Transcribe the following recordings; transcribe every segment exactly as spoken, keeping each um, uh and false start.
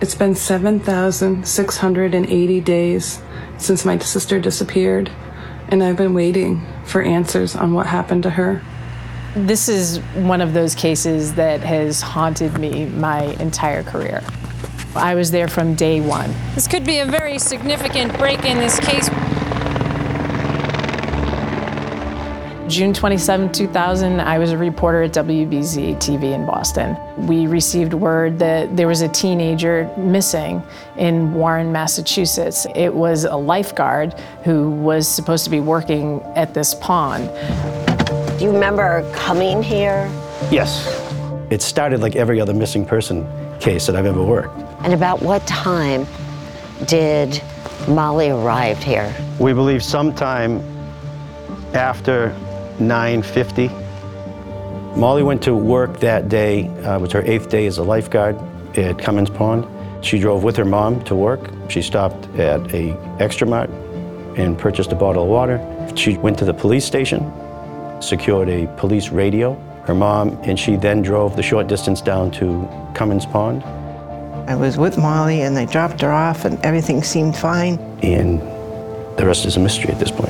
It's been seven thousand six hundred eighty days since my sister disappeared, and I've been waiting for answers on what happened to her. This is one of those cases that has haunted me my entire career. I was there from day one. This could be a very significant break in this case. June twenty-seventh, two thousand, I was a reporter at W B Z T V in Boston. We received word that there was a teenager missing in Warren, Massachusetts. It was a lifeguard who was supposed to be working at this pond. Do you remember coming here? Yes. It started like every other missing person case that I've ever worked. And about what time did Molly arrive here? We believe sometime after nine fifty. Molly went to work that day. Uh, it was her eighth day as a lifeguard at Cummins Pond. She drove with her mom to work. She stopped at a Extra Mart and purchased a bottle of water. She went to the police station, secured a police radio. Her mom and she then drove the short distance down to Cummins Pond. I was with Molly and they dropped her off and everything seemed fine. And the rest is a mystery at this point.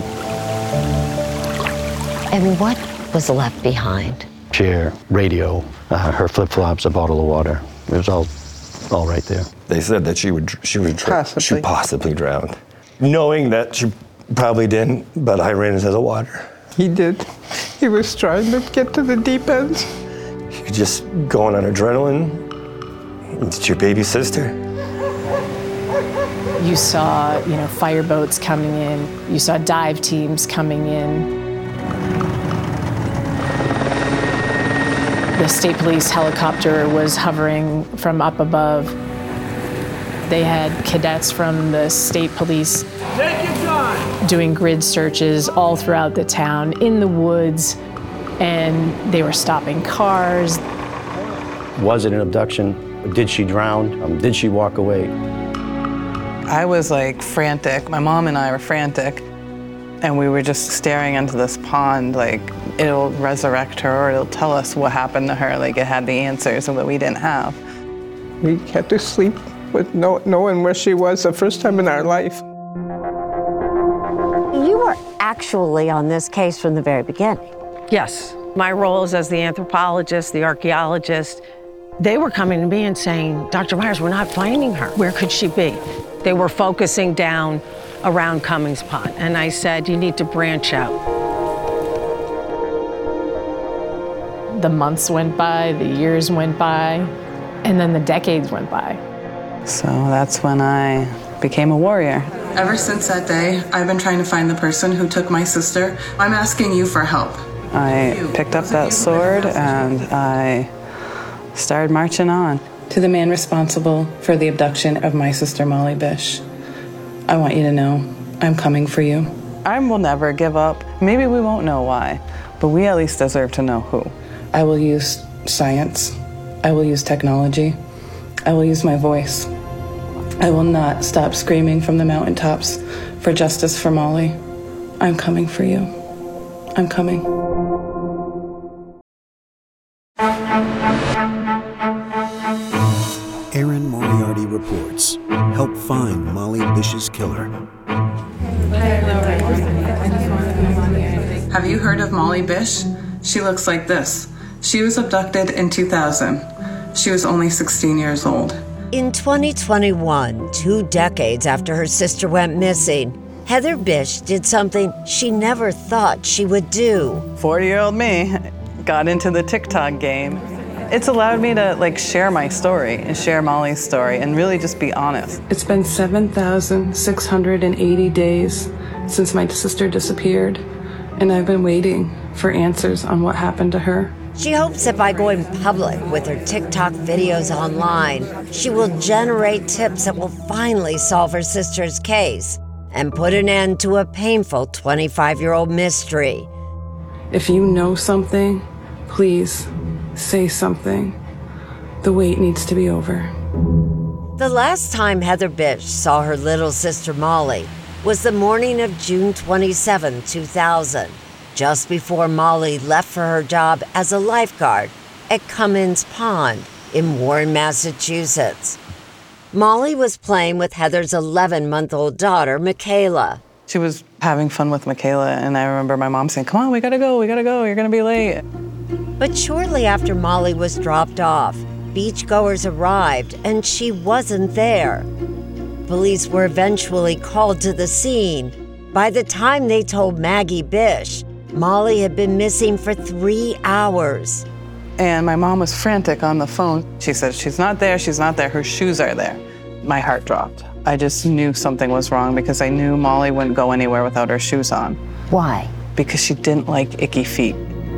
And what was left behind? Chair, radio, uh, her flip-flops, a bottle of water. It was all, all right there. They said that she would, she would, Possibly. she possibly drowned, knowing that she probably didn't. But I ran into the water. He did. He was trying to get to the deep end. You're just going on adrenaline. It's your baby sister. You saw, you know, fire boats coming in. You saw dive teams coming in. The state police helicopter was hovering from up above. They had cadets from the state police doing grid searches all throughout the town, in the woods, and they were stopping cars. Was it an abduction? Did she drown? Um, did she walk away? I was like frantic. My mom and I were frantic, and we were just staring into this pond like it'll resurrect her or it'll tell us what happened to her, like it had the answers that we didn't have. We had to sleep with no, knowing where she was the first time in our life. You were actually on this case from the very beginning. Yes. My roles as the anthropologist, the archaeologist, they were coming to me and saying, Doctor Myers, we're not finding her. Where could she be? They were focusing down around Cummins Pond. And I said, you need to branch out. The months went by, the years went by, and then the decades went by. So that's when I became a warrior. Ever since that day, I've been trying to find the person who took my sister. I'm asking you for help. I picked up that sword and I started marching on. To the man responsible for the abduction of my sister Molly Bish, I want you to know I'm coming for you. I will never give up. Maybe we won't know why, but we at least deserve to know who. I will use science. I will use technology. I will use my voice. I will not stop screaming from the mountaintops for justice for Molly. I'm coming for you. I'm coming. Erin Moriarty reports. Help find Molly Bish's killer. Have you heard of Molly Bish? She looks like this. She was abducted in two thousand. She was only sixteen years old. In twenty twenty-one, two decades after her sister went missing, Heather Bish did something she never thought she would do. forty-year-old me got into the TikTok game. It's allowed me to like share my story and share Molly's story and really just be honest. It's been seven thousand six hundred eighty days since my sister disappeared, and I've been waiting for answers on what happened to her. She hopes that by going public with her TikTok videos online, she will generate tips that will finally solve her sister's case and put an end to a painful twenty-five-year-old mystery. If you know something, please say something. The wait needs to be over. The last time Heather Bish saw her little sister Molly was the morning of June twenty-seventh, two thousand. Just before Molly left for her job as a lifeguard at Cummins Pond in Warren, Massachusetts. Molly was playing with Heather's eleven-month-old daughter, Michaela. She was having fun with Michaela, and I remember my mom saying, "Come on, we gotta go, we gotta go, you're gonna be late." But shortly after Molly was dropped off, beachgoers arrived, and she wasn't there. Police were eventually called to the scene. By the time they told Maggie Bish, Molly had been missing for three hours. And my mom was frantic on the phone. She said, "She's not there, she's not there, her shoes are there." My heart dropped. I just knew something was wrong because I knew Molly wouldn't go anywhere without her shoes on. Why? Because she didn't like icky feet.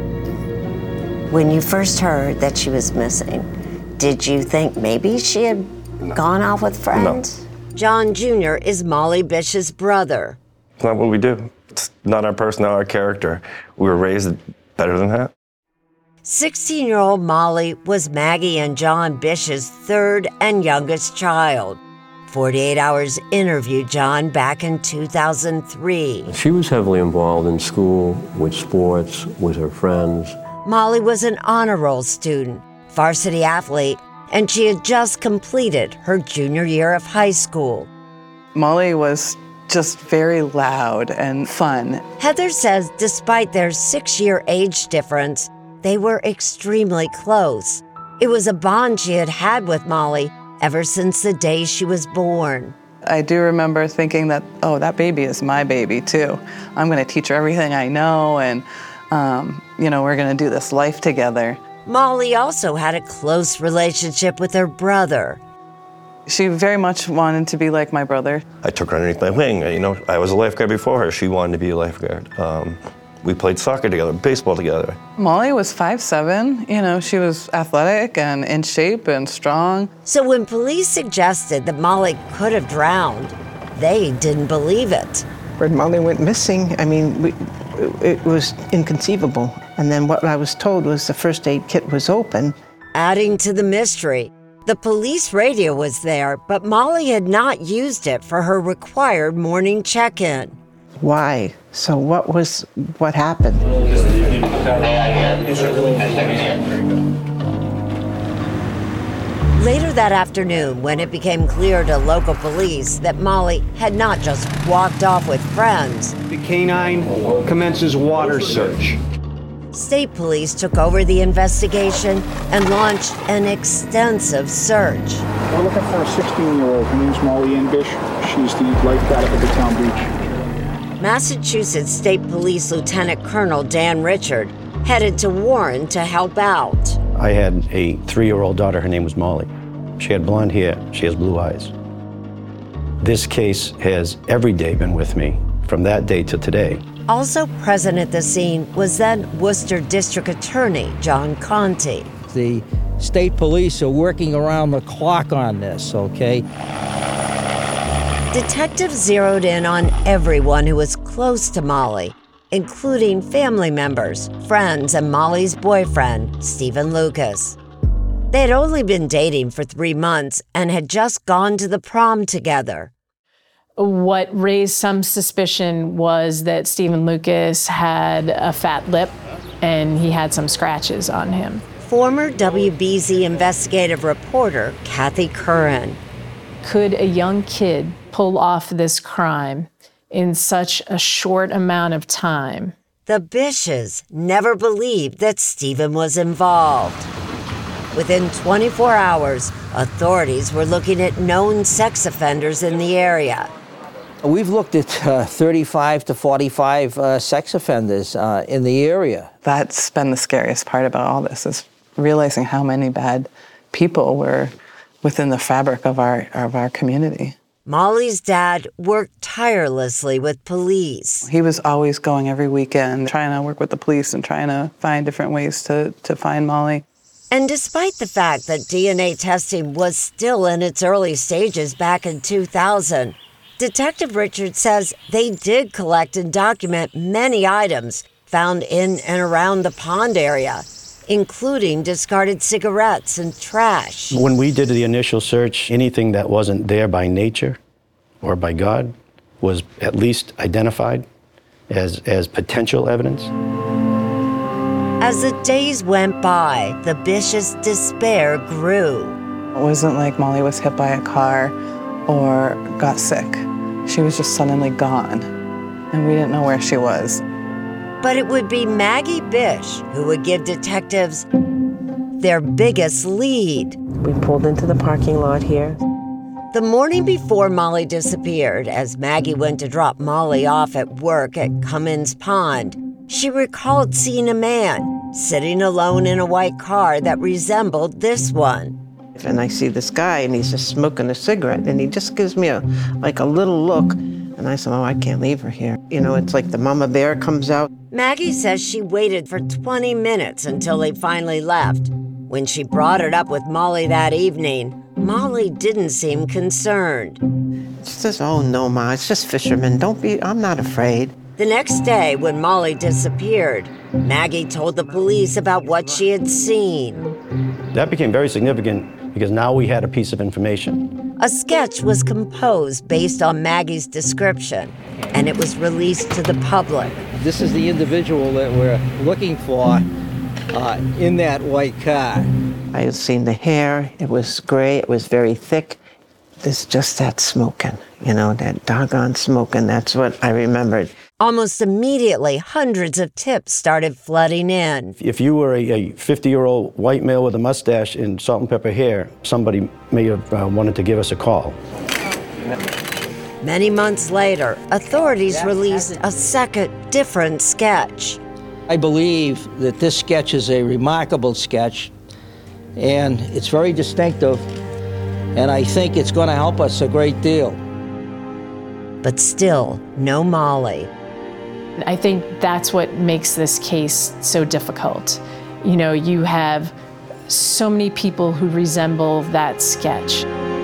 When you first heard that she was missing, did you think maybe she had no. gone out with friends? No. John Junior is Molly Bish's brother. It's not what we do. It's not our personality, our character. We were raised better than that. sixteen-year-old Molly was Maggie and John Bish's third and youngest child. forty-eight hours interviewed John back in two thousand three. She was heavily involved in school, with sports, with her friends. Molly was an honor roll student, varsity athlete, and she had just completed her junior year of high school. Molly was just very loud and fun. Heather says despite their six-year age difference, they were extremely close. It was a bond she had had with Molly ever since the day she was born. I do remember thinking that, oh, that baby is my baby too. I'm gonna teach her everything I know, and um, you know, we're gonna do this life together. Molly also had a close relationship with her brother. She very much wanted to be like my brother. I took her underneath my wing. You know, I was a lifeguard before her. She wanted to be a lifeguard. Um, we played soccer together, baseball together. Molly was five seven. You know, she was athletic and in shape and strong. So when police suggested that Molly could have drowned, they didn't believe it. When Molly went missing, I mean, we, it was inconceivable. And then what I was told was the first aid kit was open. Adding to the mystery, the police radio was there, but Molly had not used it for her required morning check-in. Why? So what was, what happened? Later that afternoon, when it became clear to local police that Molly had not just walked off with friends, the canine commences water search. State police took over the investigation and launched an extensive search. We're looking for a sixteen-year-old. Her name's Molly Ann Bish. She's the lifeguard at the Town Beach. Massachusetts State Police Lieutenant Colonel Dan Richard headed to Warren to help out. I had a three-year-old daughter. Her name was Molly. She had blonde hair. She has blue eyes. This case has every day been with me from that day to today. Also present at the scene was then Worcester District Attorney John Conti. The state police are working around the clock on this, okay? Detectives zeroed in on everyone who was close to Molly, including family members, friends, and Molly's boyfriend, Stephen Lucas. They had only been dating for three months and had just gone to the prom together. What raised some suspicion was that Stephen Lucas had a fat lip and he had some scratches on him. Former W B Z investigative reporter Kathy Curran. Could a young kid pull off this crime in such a short amount of time? The Bishes never believed that Stephen was involved. Within twenty-four hours, authorities were looking at known sex offenders in the area. We've looked at uh, thirty-five to forty-five uh, sex offenders uh, in the area. That's been the scariest part about all this, is realizing how many bad people were within the fabric of our, of our community. Molly's dad worked tirelessly with police. He was always going every weekend, trying to work with the police and trying to find different ways to, to find Molly. And despite the fact that D N A testing was still in its early stages back in two thousand, Detective Richard says they did collect and document many items found in and around the pond area, including discarded cigarettes and trash. When we did the initial search, anything that wasn't there by nature or by God was at least identified as, as potential evidence. As the days went by, the Bish's despair grew. It wasn't like Molly was hit by a car or got sick. She was just suddenly gone, and we didn't know where she was. But it would be Maggie Bish who would give detectives their biggest lead. We pulled into the parking lot here. The morning before Molly disappeared, as Maggie went to drop Molly off at work at Cummins Pond, she recalled seeing a man sitting alone in a white car that resembled this one. And I see this guy, and he's just smoking a cigarette, and he just gives me a like a little look. And I said, oh, I can't leave her here. You know, it's like the mama bear comes out. Maggie says she waited for twenty minutes until they finally left. When she brought it up with Molly that evening, Molly didn't seem concerned. She says, oh, no, Ma, it's just fishermen. Don't be, I'm not afraid. The next day, when Molly disappeared, Maggie told the police about what she had seen. That became very significant because now we had a piece of information. A sketch was composed based on Maggie's description, and it was released to the public. This is the individual that we're looking for uh, in that white car. I had seen the hair. It was gray. It was very thick. There's just that smoking, you know, that doggone smoking. That's what I remembered. Almost immediately, hundreds of tips started flooding in. If you were a fifty-year-old white male with a mustache and salt and pepper hair, somebody may have uh, wanted to give us a call. Many months later, authorities released a second, different sketch. I believe that this sketch is a remarkable sketch, and it's very distinctive, and I think it's going to help us a great deal. But still, no Molly. I think that's what makes this case so difficult. You know, you have so many people who resemble that sketch.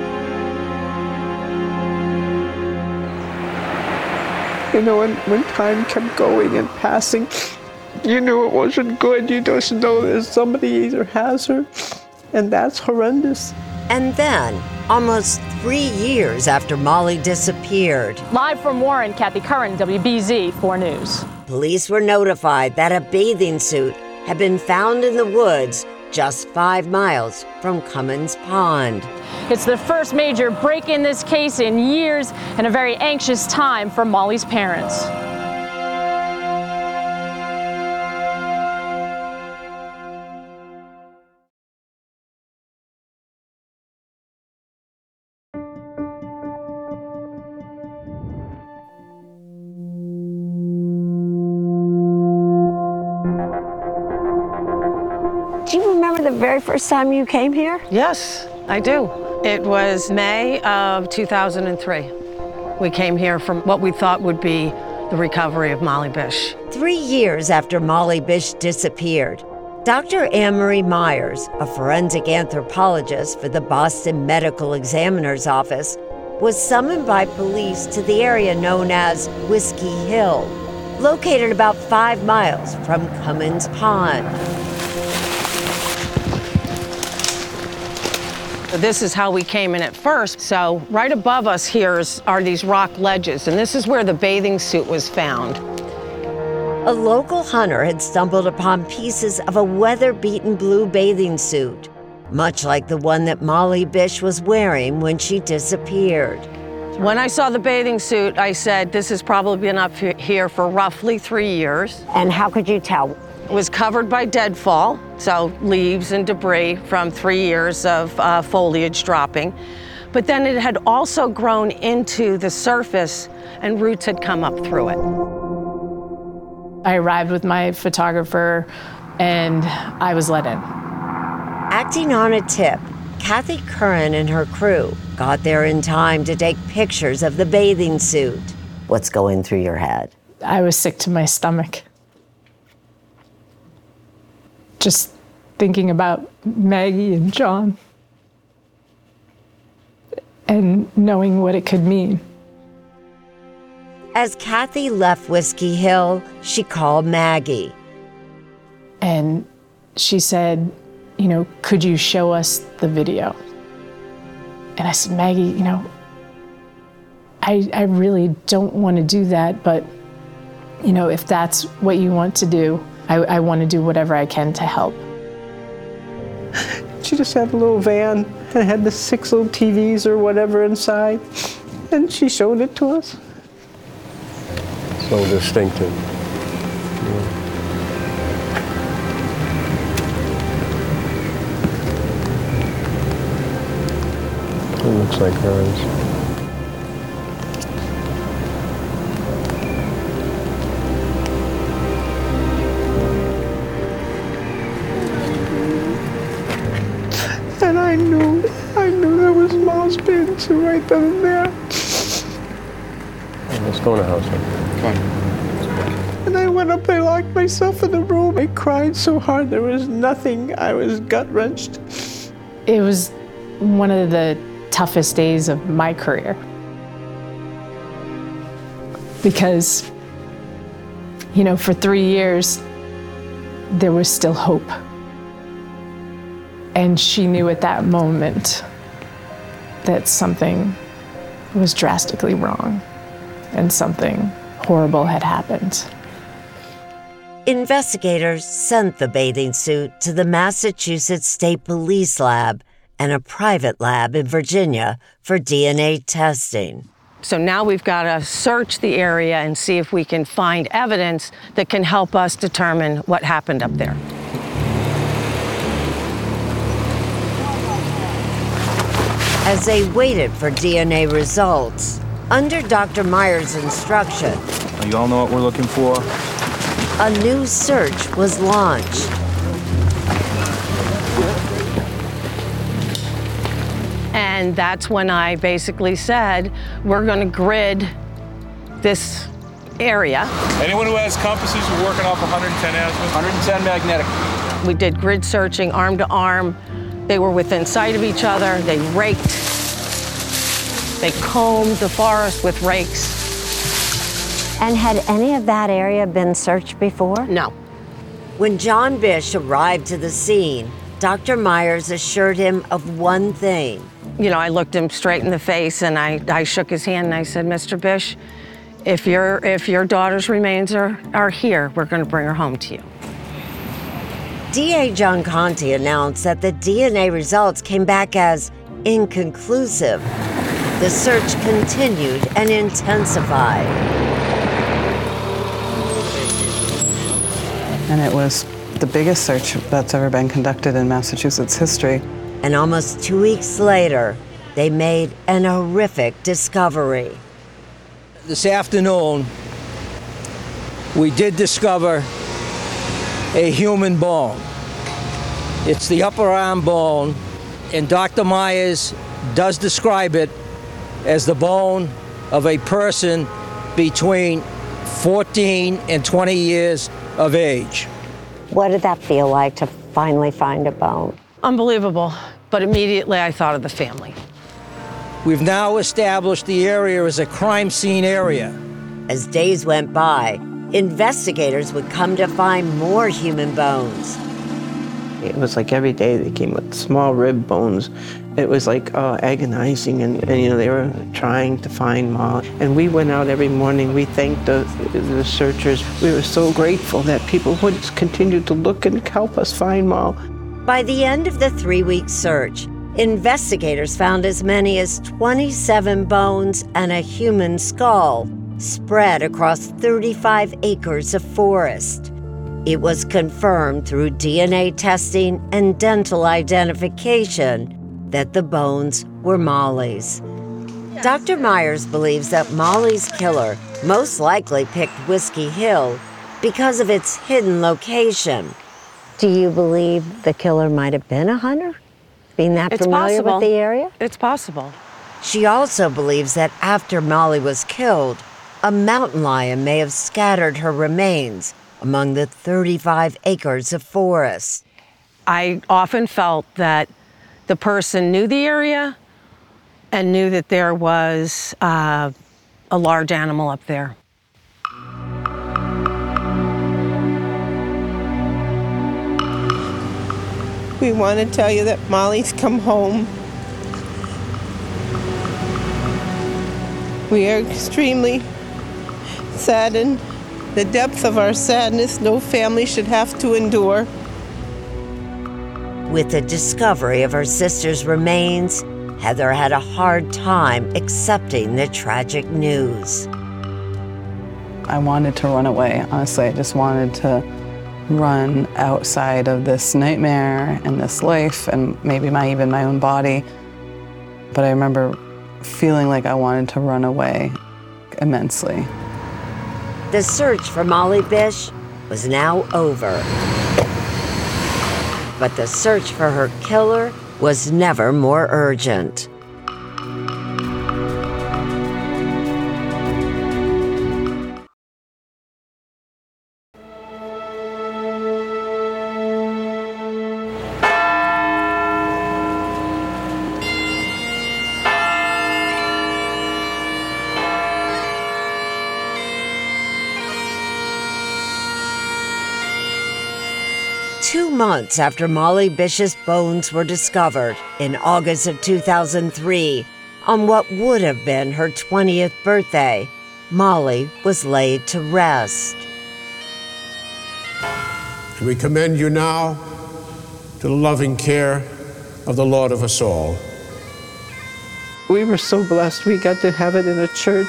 You know, when, when time kept going and passing, you knew it wasn't good. You just know that somebody either has her, and that's horrendous. And then, almost three years after Molly disappeared. Live from Warren, Kathy Curran, W B Z four News. Police were notified that a bathing suit had been found in the woods just five miles from Cummins Pond. It's the first major break in this case in years and a very anxious time for Molly's parents. Do you remember the very first time you came here? Yes, I do. It was May of two thousand three. We came here from what we thought would be the recovery of Molly Bish. Three years after Molly Bish disappeared, Doctor Anne-Marie Myers, a forensic anthropologist for the Boston Medical Examiner's Office, was summoned by police to the area known as Whiskey Hill, located about five miles from Cummins Pond. This is how we came in at first. So right above us here is, are these rock ledges, and this is where the bathing suit was found. A local hunter had stumbled upon pieces of a weather-beaten blue bathing suit, much like the one that Molly Bish was wearing when she disappeared. When I saw the bathing suit, I said, this has probably been up here for roughly three years. And how could you tell? It was covered by deadfall, so leaves and debris from three years of uh, foliage dropping. But then it had also grown into the surface and roots had come up through it. I arrived with my photographer and I was let in. Acting on a tip, Kathy Curran and her crew got there in time to take pictures of the bathing suit. What's going through your head? I was sick to my stomach. Just thinking about Maggie and John and knowing what it could mean. As Kathy left Whiskey Hill, she called Maggie. And she said, you know, could you show us the video? And I said, Maggie, you know, I, I really don't want to do that, but, you know, if that's what you want to do, I, I want to do whatever I can to help. She She just had a little van and it had the six little T Vs or whatever inside. And she showed it to us. So distinctive. It looks like hers. And I knew, I knew that was Mom's bathing suit right then and there. Let's go in the house. Come on. And I went up, I locked myself in the room. I cried so hard, there was nothing. I was gut-wrenched. It was one of the toughest days of my career. Because, you know, for three years, there was still hope. And she knew at that moment that something was drastically wrong and something horrible had happened. Investigators sent the bathing suit to the Massachusetts State Police Lab and a private lab in Virginia for D N A testing. So now we've got to search the area and see if we can find evidence that can help us determine what happened up there. As they waited for D N A results, under Doctor Myers' instruction, you all know what we're looking for? A new search was launched. And that's when I basically said, we're going to grid this area. Anyone who has compasses, we're working off one hundred ten azimuth. one hundred ten magnetic. We did grid searching arm to arm. They were within sight of each other. They raked. They combed the forest with rakes. And had any of that area been searched before? No. When John Bish arrived to the scene, Doctor Myers assured him of one thing. You know, I looked him straight in the face and I, I shook his hand and I said, Mister Bish, if your, if your daughter's remains are, are here, we're going to bring her home to you. D A John Conte announced that the D N A results came back as inconclusive. The search continued and intensified. And it was the biggest search that's ever been conducted in Massachusetts history. And almost two weeks later, they made an horrific discovery. This afternoon, we did discover a human bone. It's the upper arm bone, and Doctor Myers does describe it as the bone of a person between fourteen and twenty years of age. What did that feel like to finally find a bone? Unbelievable, but immediately I thought of the family. We've now established the area as a crime scene area. As days went by, investigators would come to find more human bones. It was like every day they came with small rib bones. It was like uh, agonizing, and, and you know they were trying to find Molly. And we went out every morning. We thanked the, the searchers. We were so grateful that people would continue to look and help us find Molly. By the end of the three-week search, investigators found as many as twenty-seven bones and a human skull spread across thirty-five acres of forest. It was confirmed through D N A testing and dental identification that the bones were Molly's. Doctor Myers believes that Molly's killer most likely picked Whiskey Hill because of its hidden location. Do you believe the killer might have been a hunter? Being that It's familiar possible. with the area? It's possible. She also believes that after Molly was killed, a mountain lion may have scattered her remains among the thirty-five acres of forest. I often felt that the person knew the area and knew that there was uh, a large animal up there. We want to tell you that Molly's come home. We are extremely saddened. The depth of our sadness no family should have to endure. With the discovery of her sister's remains, Heather had a hard time accepting the tragic news. I wanted to run away, honestly. I just wanted to run outside of this nightmare and this life and maybe my even my own body. But I remember feeling like I wanted to run away immensely. The search for Molly Bish was now over. But the search for her killer was never more urgent. Two months after Molly Bish's bones were discovered in August of two thousand three, on what would have been her twentieth birthday, Molly was laid to rest. We commend you now to the loving care of the Lord of us all. We were so blessed we got to have it in a church.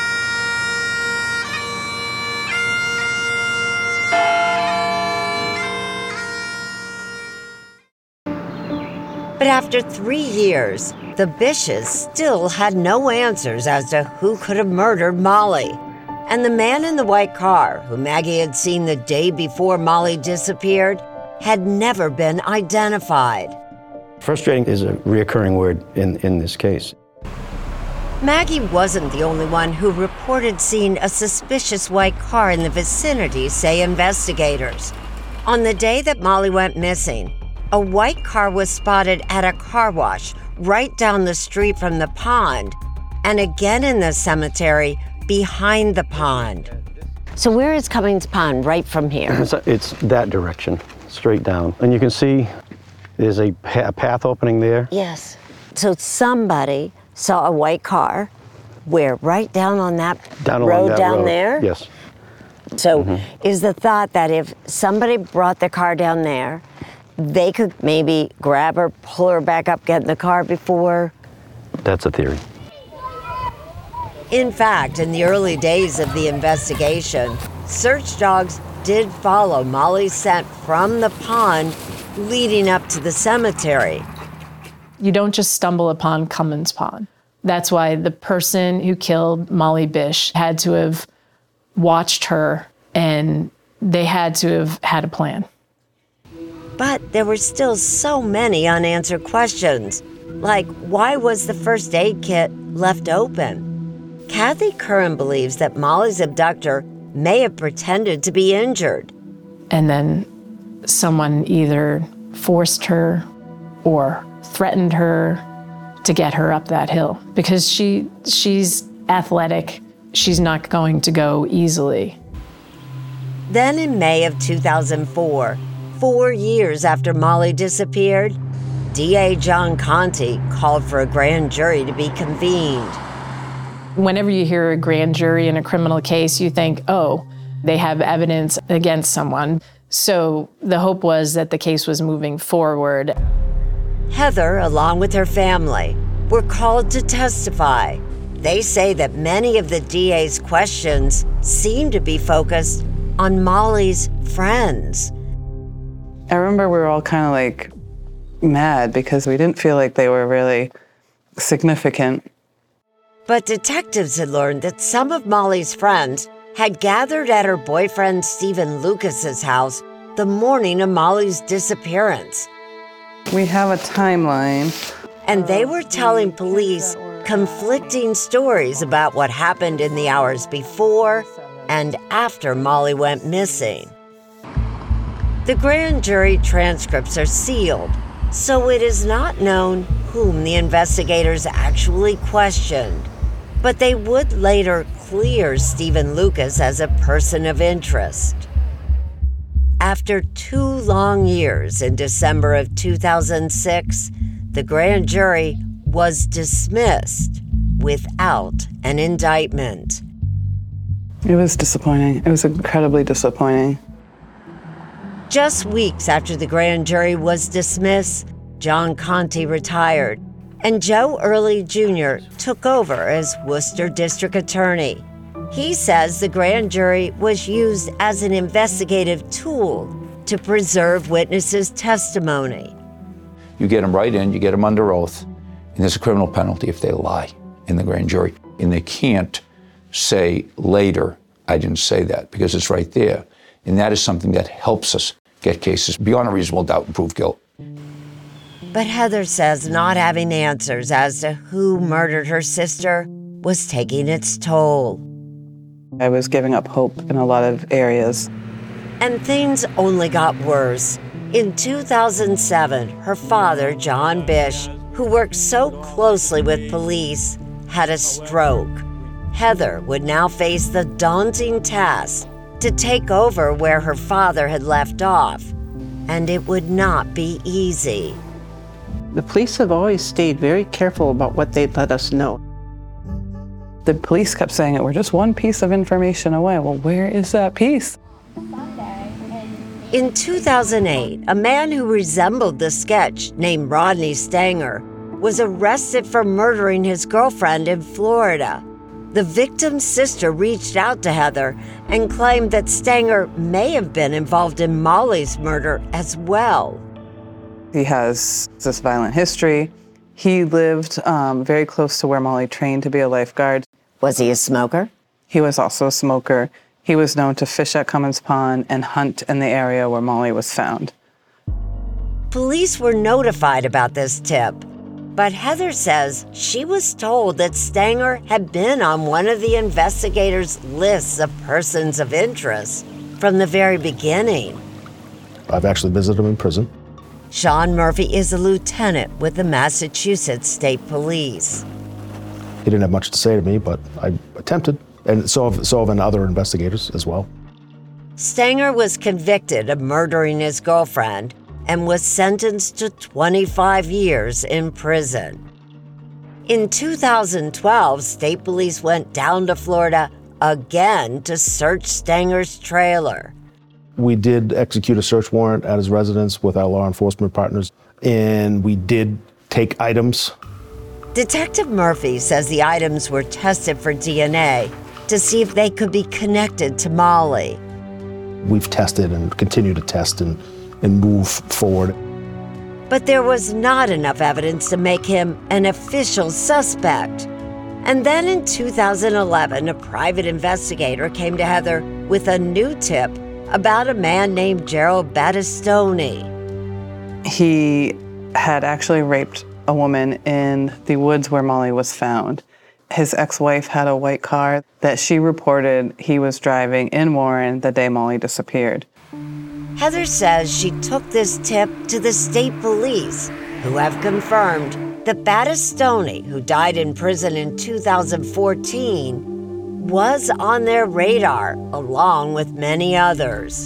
But after three years, the Bishes still had no answers as to who could have murdered Molly. And the man in the white car, who Maggie had seen the day before Molly disappeared, had never been identified. Frustrating is a reoccurring word in, in this case. Maggie wasn't the only one who reported seeing a suspicious white car in the vicinity, say investigators. On the day that Molly went missing, a white car was spotted at a car wash right down the street from the pond, and again in the cemetery behind the pond. So where is Cummings Pond, right from here? It's, it's that direction, straight down. And you can see there's a, pa- a path opening there. Yes. So somebody saw a white car, where, right down on that down road that down road. there? Yes. So Mm-hmm. is the thought that if somebody brought the car down there, they could maybe grab her, pull her back up, get in the car before? That's a theory. In fact, in the early days of the investigation, search dogs did follow Molly's scent from the pond leading up to the cemetery. You don't just stumble upon Cummins Pond. That's why the person who killed Molly Bish had to have watched her, and they had to have had a plan. But there were still so many unanswered questions, like why was the first aid kit left open? Kathy Curran believes that Molly's abductor may have pretended to be injured. And then someone either forced her or threatened her to get her up that hill, because she she's athletic. She's not going to go easily. Then in May of two thousand four, four years after Molly disappeared, D A John Conte called for a grand jury to be convened. Whenever you hear a grand jury in a criminal case, you think, oh, they have evidence against someone. So the hope was that the case was moving forward. Heather, along with her family, were called to testify. They say that many of the D A's questions seem to be focused on Molly's friends. I remember we were all kind of like mad because we didn't feel like they were really significant. But detectives had learned that some of Molly's friends had gathered at her boyfriend Stephen Lucas's house the morning of Molly's disappearance. We have a timeline. And they were telling police conflicting stories about what happened in the hours before and after Molly went missing. The grand jury transcripts are sealed, so it is not known whom the investigators actually questioned. But they would later clear Stephen Lucas as a person of interest. After two long years in December of two thousand six, the grand jury was dismissed without an indictment. It was disappointing. It was incredibly disappointing. Just weeks after the grand jury was dismissed, John Conte retired, and Joe Early Junior took over as Worcester District Attorney. He says the grand jury was used as an investigative tool to preserve witnesses' testimony. You get them right in, you get them under oath, and there's a criminal penalty if they lie in the grand jury. And they can't say later, I didn't say that, because it's right there. And that is something that helps us get cases beyond a reasonable doubt and prove guilt. But Heather says not having answers as to who murdered her sister was taking its toll. I was giving up hope in a lot of areas. And things only got worse. In two thousand seven, her father, John Bish, who worked so closely with police, had a stroke. Heather would now face the daunting task to take over where her father had left off, and it would not be easy. The police have always stayed very careful about what they let us know. The police kept saying it, we're just one piece of information away. Well, where is that piece? In two thousand eight, a man who resembled the sketch, named Rodney Stanger, was arrested for murdering his girlfriend in Florida. The victim's sister reached out to Heather and claimed that Stanger may have been involved in Molly's murder as well. He has this violent history. He lived um, very close to where Molly trained to be a lifeguard. Was he a smoker? He was also a smoker. He was known to fish at Cummins Pond and hunt in the area where Molly was found. Police were notified about this tip, but Heather says she was told that Stanger had been on one of the investigators' lists of persons of interest from the very beginning. I've actually visited him in prison. Sean Murphy is a lieutenant with the Massachusetts State Police. He didn't have much to say to me, but I attempted, and so have, so have been other investigators as well. Stanger was convicted of murdering his girlfriend and was sentenced to twenty-five years in prison. In two thousand twelve, state police went down to Florida again to search Stanger's trailer. We did execute a search warrant at his residence with our law enforcement partners, and we did take items. Detective Murphy says the items were tested for D N A to see if they could be connected to Molly. We've tested and continue to test and, and move forward. But there was not enough evidence to make him an official suspect. And then in two thousand eleven, a private investigator came to Heather with a new tip about a man named Gerald Battistoni. He had actually raped a woman in the woods where Molly was found. His ex-wife had a white car that she reported he was driving in Warren the day Molly disappeared. Heather says she took this tip to the state police, who have confirmed that Battistoni, who died in prison in two thousand fourteen, was on their radar, along with many others.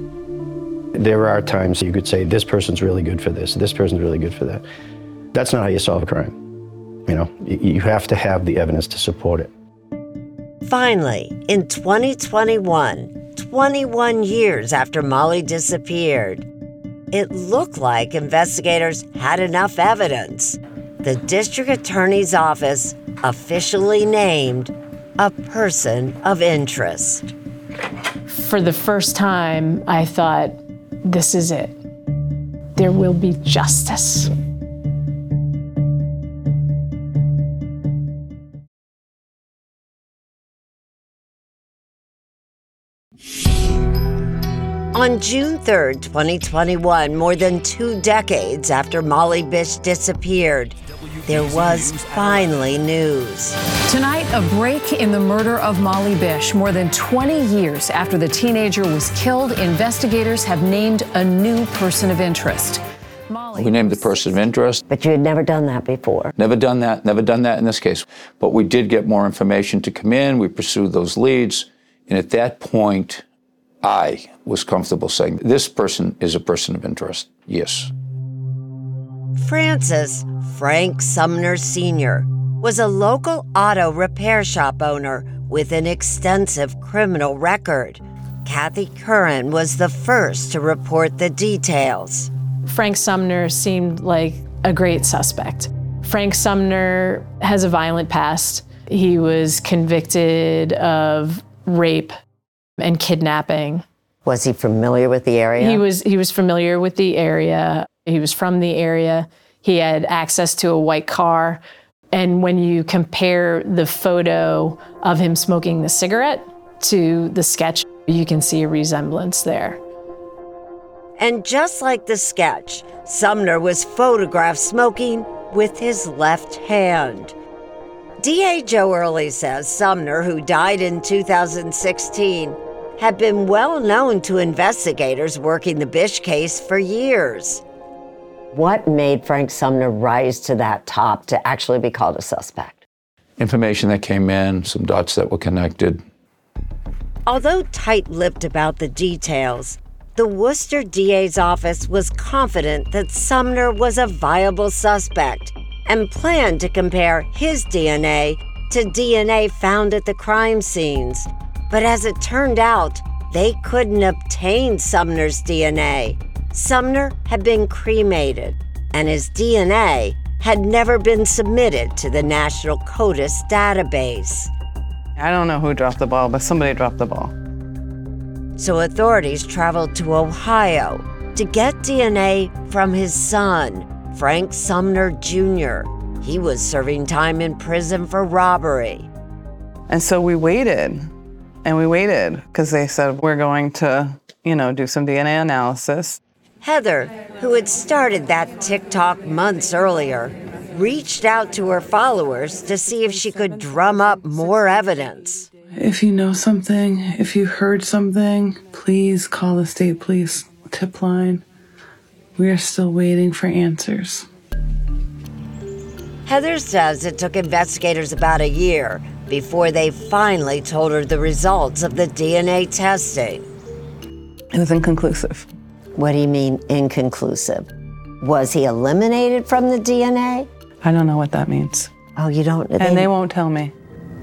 There are times you could say, this person's really good for this, this person's really good for that. That's not how you solve a crime. You know, you have to have the evidence to support it. Finally, in twenty twenty-one, twenty-one years after Molly disappeared, it looked like investigators had enough evidence. The district attorney's office officially named a person of interest. For the first time, I thought, this is it. There will be justice. On June third, twenty twenty-one, more than two decades after Molly Bish disappeared, there was finally news. Tonight, a break in the murder of Molly Bish. More than twenty years after the teenager was killed, investigators have named a new person of interest. We named the person of interest. But you had never done that before. Never done that, never done that in this case. But we did get more information to come in. We pursued those leads. And at that point, I was comfortable saying, this person is a person of interest, yes. Francis Frank Sumner Senior was a local auto repair shop owner with an extensive criminal record. Kathy Curran was the first to report the details. Frank Sumner seemed like a great suspect. Frank Sumner has a violent past. He was convicted of rape and kidnapping. Was he familiar with the area? He was, he was familiar with the area. He was from the area. He had access to a white car. And when you compare the photo of him smoking the cigarette to the sketch, you can see a resemblance there. And just like the sketch, Sumner was photographed smoking with his left hand. D A Joe Early says Sumner, who died in two thousand sixteen, had been well known to investigators working the Bish case for years. What made Frank Sumner rise to that top to actually be called a suspect? Information that came in, some dots that were connected. Although tight-lipped about the details, the Worcester D A's office was confident that Sumner was a viable suspect and planned to compare his D N A to D N A found at the crime scenes. But as it turned out, they couldn't obtain Sumner's D N A. Sumner had been cremated, and his D N A had never been submitted to the National CODIS database. I don't know who dropped the ball, but somebody dropped the ball. So authorities traveled to Ohio to get D N A from his son, Frank Sumner Junior He was serving time in prison for robbery. And so we waited, and we waited, because they said, we're going to, you know, do some D N A analysis. Heather, who had started that TikTok months earlier, reached out to her followers to see if she could drum up more evidence. If you know something, if you heard something, please call the state police tip line. We are still waiting for answers. Heather says it took investigators about a year before they finally told her the results of the D N A testing. It was inconclusive. What do you mean inconclusive? Was he eliminated from the D N A? I don't know what that means. Oh, you don't? They, and they won't tell me.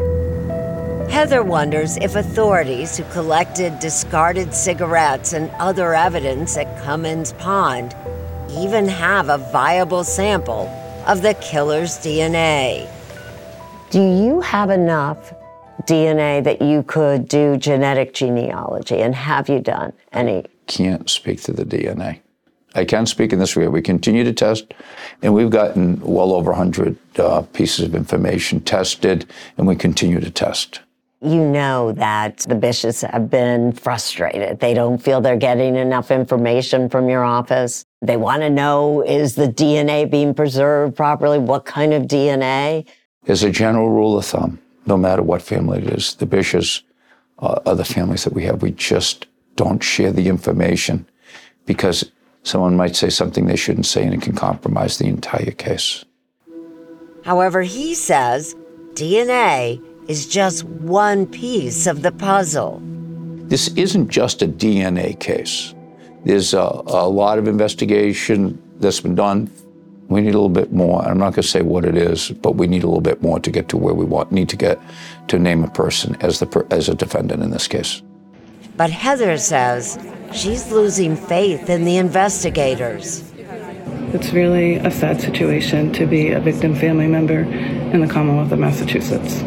Heather wonders if authorities who collected discarded cigarettes and other evidence at Cummins Pond even have a viable sample of the killer's D N A. Do you have enough D N A that you could do genetic genealogy, and have you done any? Can't speak to the D N A. I can speak in this area. We continue to test, and we've gotten well over one hundred uh, pieces of information tested, and we continue to test. You know that the Bishes have been frustrated. They don't feel they're getting enough information from your office. They want to know, is the D N A being preserved properly? What kind of D N A? As a general rule of thumb, no matter what family it is, the Bishes uh, are the families that we have. We just don't share the information because someone might say something they shouldn't say and it can compromise the entire case. However, he says D N A is just one piece of the puzzle. This isn't just a D N A case. There's a, a lot of investigation that's been done. We need a little bit more. I'm not going to say what it is, but we need a little bit more to get to where we want, need to get to name a person as, the, as a defendant in this case. But Heather says she's losing faith in the investigators. It's really a sad situation to be a victim family member in the Commonwealth of Massachusetts.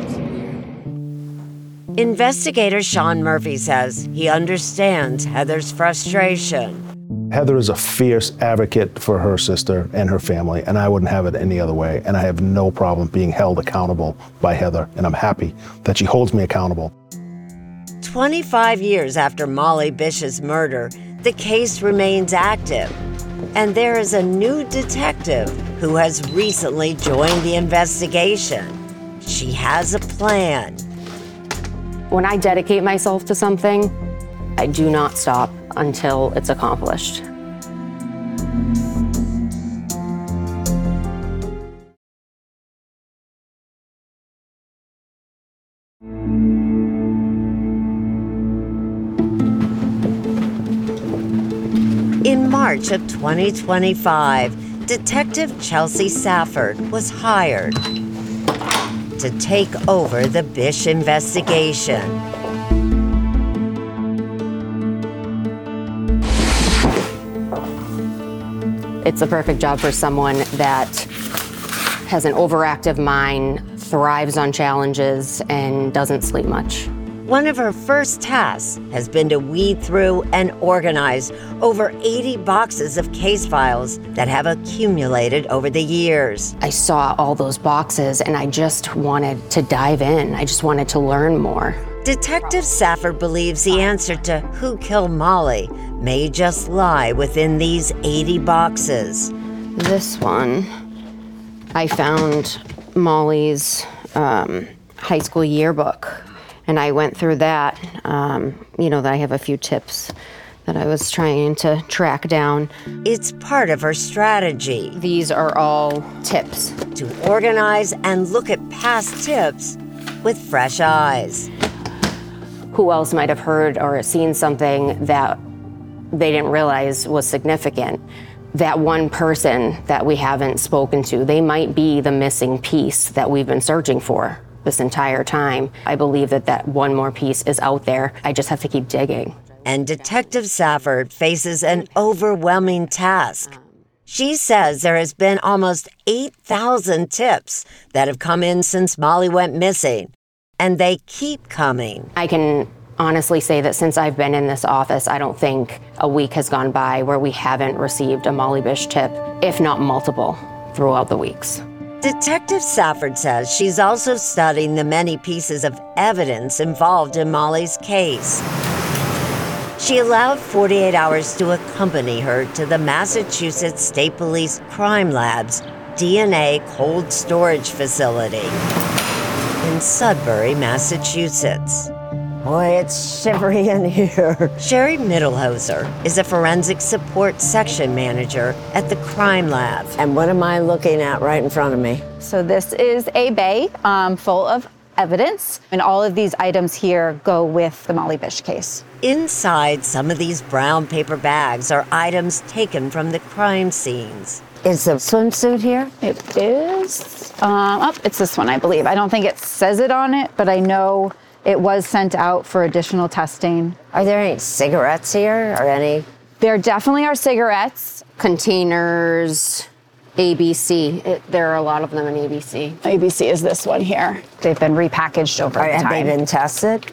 Investigator Sean Murphy says he understands Heather's frustration. Heather is a fierce advocate for her sister and her family, and I wouldn't have it any other way. And I have no problem being held accountable by Heather, and I'm happy that she holds me accountable. twenty-five years after Molly Bish's murder, the case remains active. And there is a new detective who has recently joined the investigation. She has a plan. When I dedicate myself to something, I do not stop until it's accomplished. In March of twenty twenty-five, Detective Chelsea Safford was hired to take over the Bish investigation. It's the perfect job for someone that has an overactive mind, thrives on challenges, and doesn't sleep much. One of her first tasks has been to weed through and organize over eighty boxes of case files that have accumulated over the years. I saw all those boxes and I just wanted to dive in. I just wanted to learn more. Detective Safford believes the answer to who killed Molly may just lie within these eighty boxes. This one, I found Molly's um, high school yearbook. And I went through that. Um, you know, I have a few tips that I was trying to track down. It's part of her strategy. These are all tips. To organize and look at past tips with fresh eyes. Who else might have heard or seen something that they didn't realize was significant? That one person that we haven't spoken to, they might be the missing piece that we've been searching for this entire time. I believe that that one more piece is out there. I just have to keep digging. And Detective Safford faces an overwhelming task. She says there has been almost eight thousand tips that have come in since Molly went missing, and they keep coming. I can honestly say that since I've been in this office, I don't think a week has gone by where we haven't received a Molly Bish tip, if not multiple, throughout the weeks. Detective Safford says she's also studying the many pieces of evidence involved in Molly's case. She allowed forty-eight hours to accompany her to the Massachusetts State Police Crime Lab's D N A cold storage facility in Sudbury, Massachusetts. Boy, it's shivery in here. Sherry Mittelhoser is a forensic support section manager at the Crime Lab. And what am I looking at right in front of me? So this is a bay um, full of evidence, and all of these items here go with the Molly Bish case. Inside some of these brown paper bags are items taken from the crime scenes. Is the swimsuit here? It is. Um, oh, it's this one, I believe. I don't think it says it on it, but I know it was sent out for additional testing. Are there any cigarettes here or any? There definitely are cigarettes. Containers, A B C. It, there are a lot of them in A B C. A B C is this one here. They've been repackaged over Are, the have time. Have they been tested?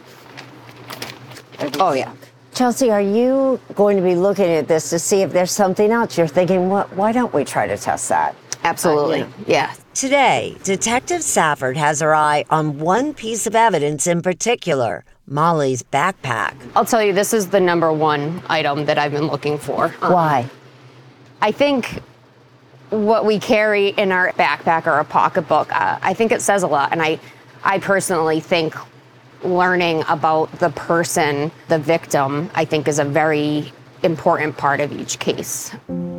Oh, yeah. Chelsea, are you going to be looking at this to see if there's something else? You're thinking, what? Why don't we try to test that? Absolutely, uh, yeah. Today, Detective Safford has her eye on one piece of evidence in particular, Molly's backpack. I'll tell you, this is the number one item that I've been looking for. Um, Why? I think what we carry in our backpack or a pocketbook, uh, I think it says a lot. And I, I personally think learning about the person, the victim, I think is a very important part of each case.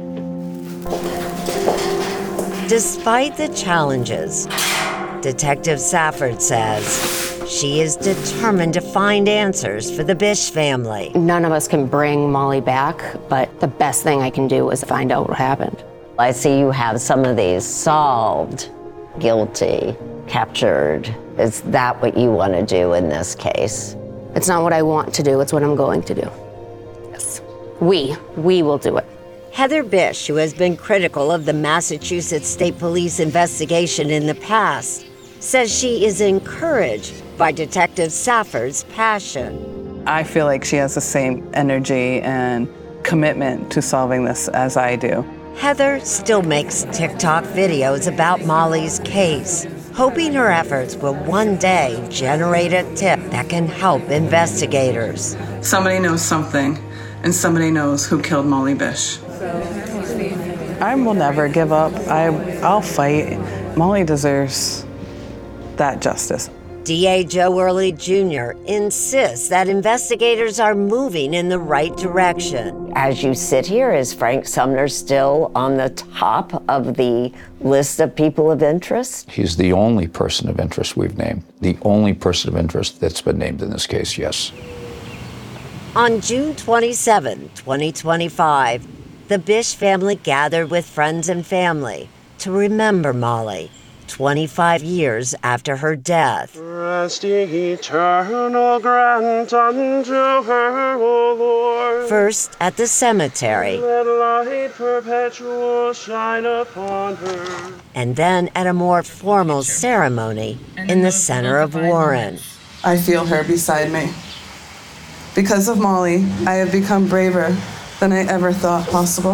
Despite the challenges, Detective Safford says she is determined to find answers for the Bish family. None of us can bring Molly back, but the best thing I can do is find out what happened. I see you have some of these solved, guilty, captured. Is that what you want to do in this case? It's not what I want to do, it's what I'm going to do. Yes. We, we will do it. Heather Bish, who has been critical of the Massachusetts State Police investigation in the past, says she is encouraged by Detective Safford's passion. I feel like she has the same energy and commitment to solving this as I do. Heather still makes TikTok videos about Molly's case, hoping her efforts will one day generate a tip that can help investigators. Somebody knows something, and somebody knows who killed Molly Bish. I will never give up. I, I'll fight. Molly deserves that justice. D A Joe Early Junior insists that investigators are moving in the right direction. As you sit here, is Frank Sumner still on the top of the list of people of interest? He's the only person of interest we've named. The only person of interest that's been named in this case, yes. On June twenty-seventh, twenty twenty-five, the Bish family gathered with friends and family to remember Molly twenty-five years after her death. Resting eternal grant unto her, O Lord. First at the cemetery. Let light perpetual shine upon her. And then at a more formal ceremony in the center of Warren. I feel her beside me. Because of Molly, I have become braver than I ever thought possible.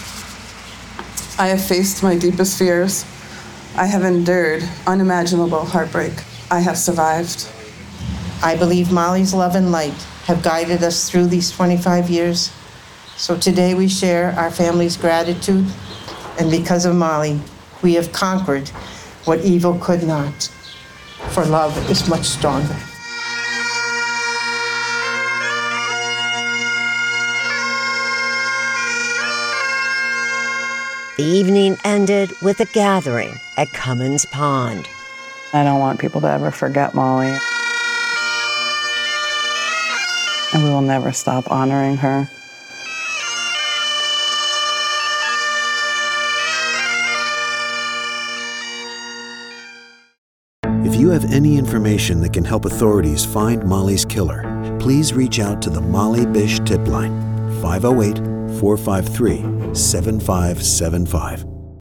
I have faced my deepest fears. I have endured unimaginable heartbreak. I have survived. I believe Molly's love and light have guided us through these twenty-five years. So today we share our family's gratitude, and because of Molly, we have conquered what evil could not. For love is much stronger. The evening ended with a gathering at Cummins Pond. I don't want people to ever forget Molly. And we will never stop honoring her. If you have any information that can help authorities find Molly's killer, please reach out to the Molly Bish tip line, five oh eight, four five three, seven five seven five.